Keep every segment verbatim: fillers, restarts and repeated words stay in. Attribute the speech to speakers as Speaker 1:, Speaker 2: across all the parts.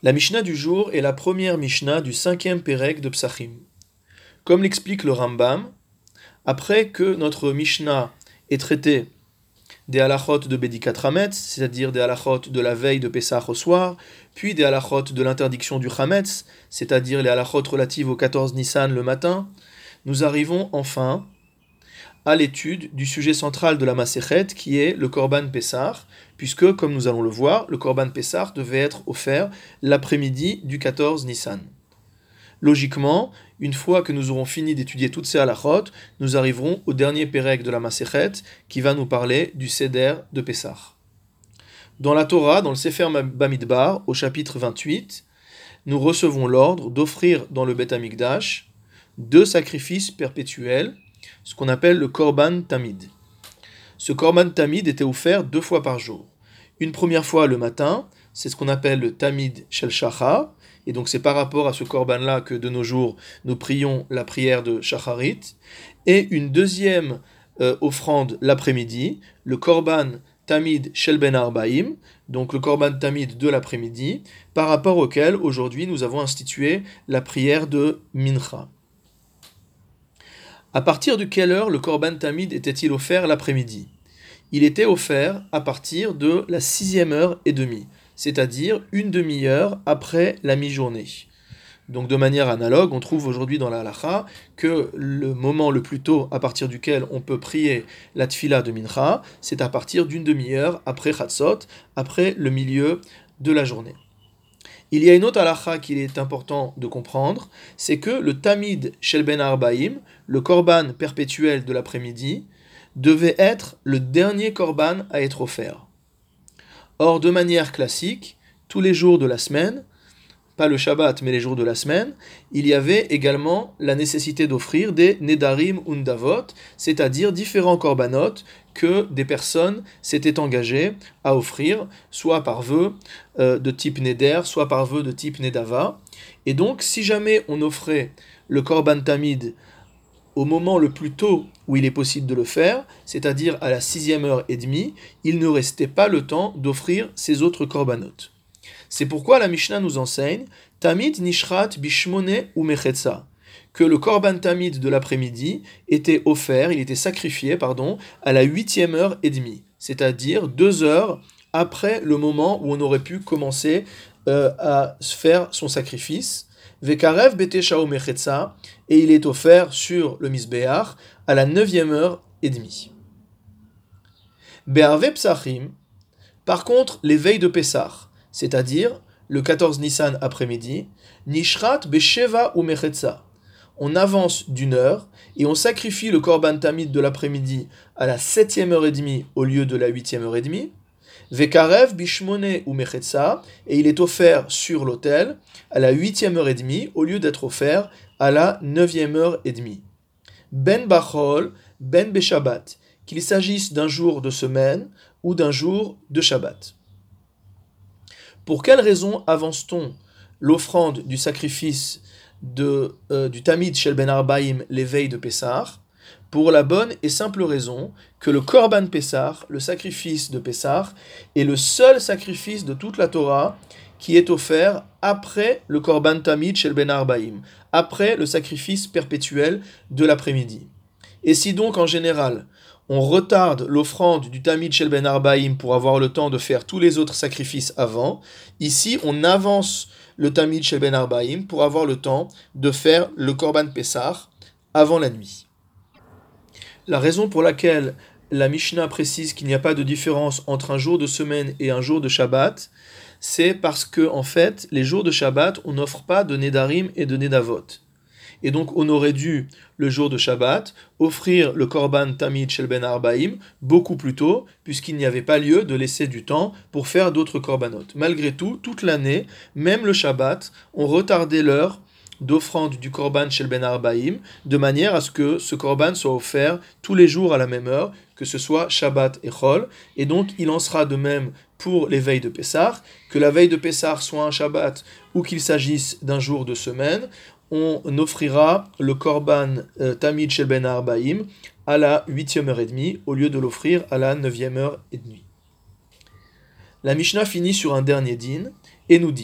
Speaker 1: La Mishnah du jour est la première Mishnah du cinquième Pérek de Psachim. Comme l'explique le Rambam, après que notre Mishnah ait traité des halachot de Bédikat Hametz, c'est-à-dire des halachot de la veille de Pessah au soir, puis des halachot de l'interdiction du Hametz, c'est-à-dire les halachot relatives au quatorze Nissan le matin, nous arrivons enfin à l'étude du sujet central de la Masechet, qui est le Korban Pessah, puisque, comme nous allons le voir, le Korban Pessah devait être offert l'après-midi du quatorze Nissan. Logiquement, une fois que nous aurons fini d'étudier toutes ces halachot, nous arriverons au dernier Pérek de la Masechet, qui va nous parler du Seder de Pessah. Dans la Torah, dans le Sefer Bamidbar, au chapitre vingt-huit, nous recevons l'ordre d'offrir dans le Beth Amikdash deux sacrifices perpétuels, ce qu'on appelle le Korban Tamid. Ce Korban Tamid était offert deux fois par jour. Une première fois le matin, c'est ce qu'on appelle le Tamid Shel Shachar, et donc c'est par rapport à ce Korban-là que de nos jours nous prions la prière de Shacharit, et une deuxième euh, offrande l'après-midi, le Korban Tamid Shel Ben Arbaim, donc le Korban Tamid de l'après-midi, par rapport auquel aujourd'hui nous avons institué la prière de Mincha. À partir de quelle heure le Korban Tamid était-il offert l'après-midi ? Il était offert à partir de la sixième heure et demie, c'est-à-dire une demi-heure après la mi-journée. Donc de manière analogue, on trouve aujourd'hui dans la halacha que le moment le plus tôt à partir duquel on peut prier la tfila de Mincha, c'est à partir d'une demi-heure après Chatzot, après le milieu de la journée. Il y a une autre halacha qu'il est important de comprendre, c'est que le Tamid Shel Ben Arbaim, le korban perpétuel de l'après-midi, devait être le dernier korban à être offert. Or, de manière classique, tous les jours de la semaine, pas le Shabbat mais les jours de la semaine, il y avait également la nécessité d'offrir des Nedarim Undavot, c'est-à-dire différents korbanot que des personnes s'étaient engagées à offrir, soit par vœu euh, de type Neder, soit par vœu de type Nedava. Et donc, si jamais on offrait le Korban Tamid au moment le plus tôt où il est possible de le faire, c'est-à-dire à la sixième heure et demie, il ne restait pas le temps d'offrir ces autres korbanot. C'est pourquoi la Mishnah nous enseigne Tamid nishrat bishmone ou mechetza, que le korban tamid de l'après-midi était offert, il était sacrifié, pardon, à la huitième heure et demie, c'est-à-dire deux heures après le moment où on aurait pu commencer euh, à faire son sacrifice. Vekarev beteshao mechetza, et il est offert sur le misbeach à la neuvième heure et demie. Be'arve psachim, par contre, les veilles de Pessah, c'est-à-dire le quatorze Nissan après-midi, nishrat besheva ou mechetza. On avance d'une heure et on sacrifie le korban tamid de l'après-midi à la septième heure et demie au lieu de la huitième heure et demie. Vekarev bishmone ou mechetza, et il est offert sur l'autel à la huitième heure et demie au lieu d'être offert à la neuvième heure et demie. Ben bachol, ben beshabbat, qu'il s'agisse d'un jour de semaine ou d'un jour de Shabbat. Pour quelle raison avance-t-on l'offrande du sacrifice de, euh, du Tamid Shel Ben Arbaim les veilles de Pessah? Pour la bonne et simple raison que le Korban Pessah, le sacrifice de Pessah, est le seul sacrifice de toute la Torah qui est offert après le Korban Tamid Shel Ben Arbaim, après le sacrifice perpétuel de l'après-midi. Et si donc en général, on retarde l'offrande du Tamid Shel Ben Arbaim pour avoir le temps de faire tous les autres sacrifices avant, ici on avance le Tamid Shel Ben Arbaim pour avoir le temps de faire le Korban Pessah avant la nuit. La raison pour laquelle la Mishnah précise qu'il n'y a pas de différence entre un jour de semaine et un jour de Shabbat, c'est parce que en fait, les jours de Shabbat, on n'offre pas de Nedarim et de Nedavot. Et donc on aurait dû, le jour de Shabbat, offrir le Korban Tamid Shel Ben Arbaim beaucoup plus tôt, puisqu'il n'y avait pas lieu de laisser du temps pour faire d'autres korbanot. Malgré tout, toute l'année, même le Shabbat, on retardait l'heure d'offrande du Korban Shel Ben Arbaim, de manière à ce que ce Korban soit offert tous les jours à la même heure, que ce soit Shabbat et Chol, et donc il en sera de même pour les veilles de Pessah, que la veille de Pessah soit un Shabbat ou qu'il s'agisse d'un jour de semaine, on offrira le Korban euh, Tamid Shel Ben Arbaim à la huitième heure et demie au lieu de l'offrir à la neuvième heure et demie. La Mishnah finit sur un dernier din et nous dit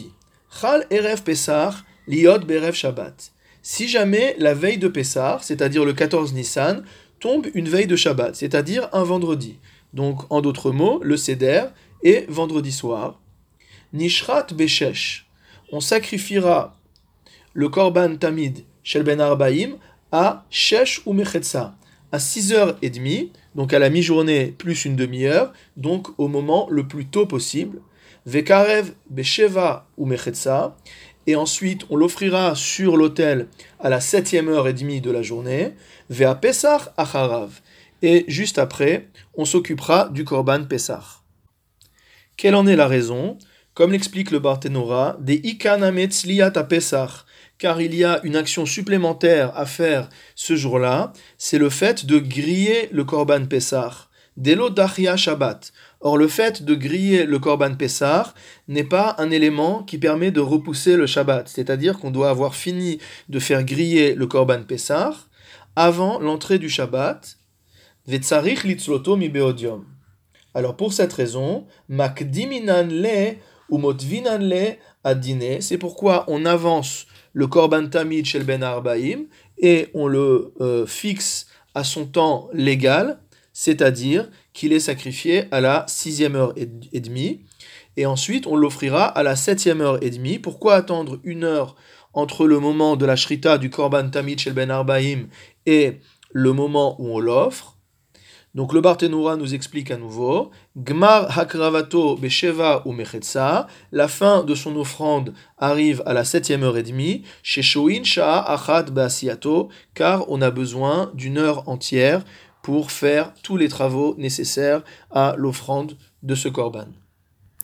Speaker 1: Chal Erev Pessah, Liot Berev Shabbat. Si jamais la veille de Pessah, c'est-à-dire le quatorze Nissan, tombe une veille de Shabbat, c'est-à-dire un vendredi. Donc, en d'autres mots, le Seder est vendredi soir. Nishrat Beshesh. On sacrifiera le Korban Tamid Shel Ben Arbaim à Shesh ou Mechetza, à six heures trente, donc à la mi-journée plus une demi-heure, donc au moment le plus tôt possible. Vekarev Besheva ou Mechetza, et ensuite on l'offrira sur l'autel à la septième heure et demie de la journée. Vea Pesach Acharav, et juste après, on s'occupera du Korban Pesach. Quelle en est la raison? Comme l'explique le Barthénora, des Ikanametz Liat à Pesach, car il y a une action supplémentaire à faire ce jour-là, c'est le fait de griller le Korban Pessah, Delo Dachia Shabbat. Or, le fait de griller le Korban Pessah n'est pas un élément qui permet de repousser le Shabbat, c'est-à-dire qu'on doit avoir fini de faire griller le Korban Pessah avant l'entrée du Shabbat, Vetzarich litzloto mi beodium. Alors, pour cette raison, Makdiminan le ou Motvinan le adine, c'est pourquoi on avance le Korban Tamid Shel Ben Arbaim, et on le euh, fixe à son temps légal, c'est-à-dire qu'il est sacrifié à la sixième heure et demie, et ensuite on l'offrira à la septième heure et demie. Pourquoi attendre une heure entre le moment de la shrita du Korban Tamid Shel Ben Arbaim et le moment où on l'offre? Donc le Barthénora nous explique à nouveau, Gmar hakravato besheva ou mechetza, la fin de son offrande arrive à la septième heure et demie, chez Shoin sha'a achat be'asiato, car on a besoin d'une heure entière pour faire tous les travaux nécessaires à l'offrande de ce korban.